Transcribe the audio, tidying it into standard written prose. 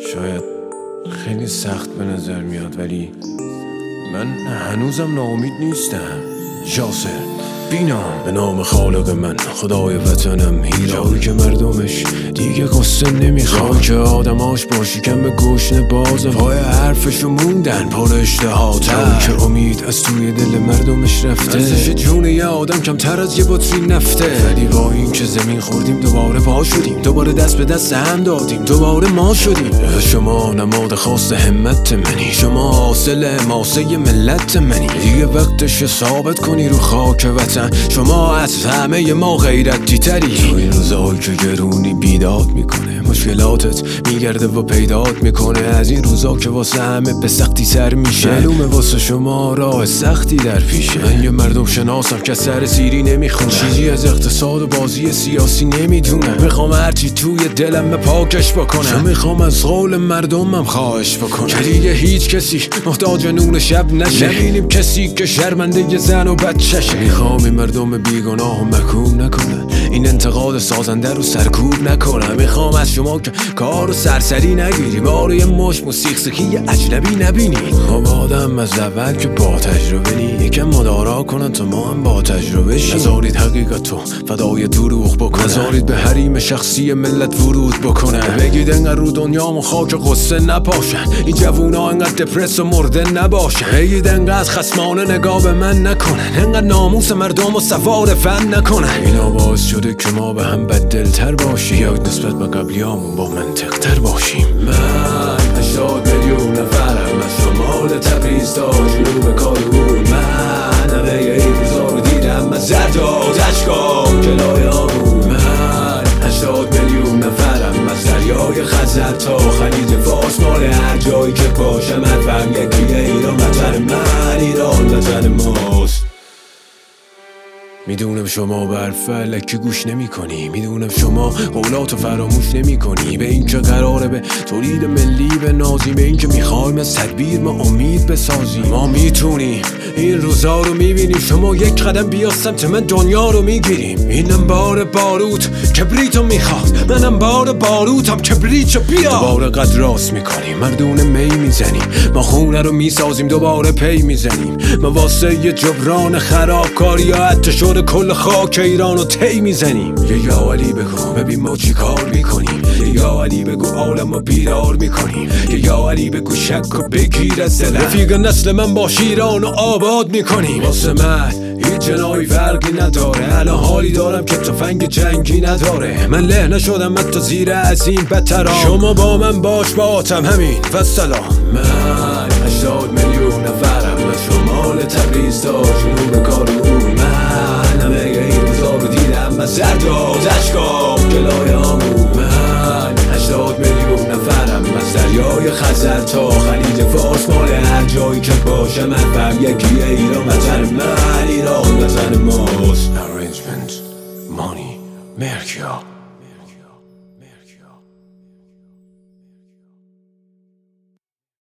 شاید خیلی سخت به نظر میاد ولی من هنوزم ناامید نیستم. یاسر بینا به نام خالق من، خدای وطنم، هیرایی که مردمش دیگه قصه نمیخواد، که آدماش باشی کم به گشنه بازم پای حرفشو موندن پر اشتهاتر، که امید از توی دل مردمش رفته، ارزش جون یه آدم کمتر از یه بطری نفته. ولی با این که زمین خوردیم دوباره پا شدیم، دوباره دست به دست هم دادیم، دوباره ما شدیم. شما نماد خاص همت منی، شما حاصل ماسه ملت منی، دیگه وقتش ثابت کنی رو خاک وطن شما از همه ما غیرتی تری. تو این روزایی که گرونی بیداد میکنه، مشکلاتت میگرده و پیدات میکنه، از این روزا که واسه همه به سختی سر میشه، معلومه واسه شما راه سختی در پیشه. من یه مردم شناسم که سر سیری نمیخونه، چیزی از اقتصاد و بازی سیاسی نمیدونم، میخوام هرچی توی دلم به پاکش بکنم، میخوام از قول مردمم خواهش بکنم که دیگه هیچ کسی محتاج نون شب نشه، نبینیم کسی که شرمنده ی زن و بچه‌شه. میخوام این مردم بیگناه و محکوم نکنه، این انتقاد سازنده رو سرکوب نکنه. میخوام از شما که کار و سرسری نگیری، بار یه مش موسیقی اجنبی نبینی. خب آدم از اول که با تجربه نی، یکم مدارا کنن تا ما هم با تجربه شیم. نذارید حقیقتو فدای دروغ بکنه، نذارید به حریم شخصی ملت ورود بکنه. بگید انقدر رو دنیامون خاک قصه نپاشن، این جوونا انقدر دپرس و مرده نباشن. بگید انقدر خصمانه نگاه به من نکنن، انقدر ناموس مردم و سوار فن نکنن. اینا باعث شده که ما به هم بددلتر باشیم، یا نسبت به قبلیامون با منطق تر باشیم. من 80 میلیون نفرم، از شمال تبریز تا جنوب کارون، من همه این روزا رو دیدم، از زرد و اشکام جلای آمون. من 80 میلیون نفرم، از دریای خزر تا خلیج فارس، مال هر جایی که باشم حرفم یکیه، ایران وطن من، ایران وطن ماست. میدونم شما به حرف الکی گوش نمی کنی، میدونم شما قولاتو فراموش نمی کنی، به این که قراره به تولید ملی بنازیم، به این که میخوایم از تدبیر ما امید بسازیم. ما میتونیم، این روزا رو میبینیم، شما یک قدم بیا سمت من دنیا رو میگیریم. اینم بار باروت کبریتو میخواد، منم بار باروتم کبریتو بیا. دوباره قد راست میکنیم، مردونه می میزنیم، ما خونه رو میسازیم، دوباره پی میزنیم. ما واسه یه جبران خرابکاری یا حتی شد کل خاک ایران رو تی میزنیم. یا علی بگو ببین ما چی کار میکنیم، یا علی بگو عالم رو بیدار میکنیم، یا علی بگو شک و بگیر از دلم، رفیق نسل من باش ایران رو آباد میکنیم. واسه من هیچ جنایی فرقی نداره، الان حالی دارم که تفنگ جنگی نداره، من له نشدم حتی زیر از این بدترام، شما با من باش باهاتم همین و سلام. من 80 میلیون نفرم، از شمال تبریز تا جنوب کارون، من همه این روزا رو دیدم، از زرد و اشکام جلای آمون. من 80 میلیون نفرم، از دریای خزر تا خلیج فارس، مال هر جایی که باشم حرفم یکیه، ایران وطن من، ایران وطن ماست. Arrangement Money Merkia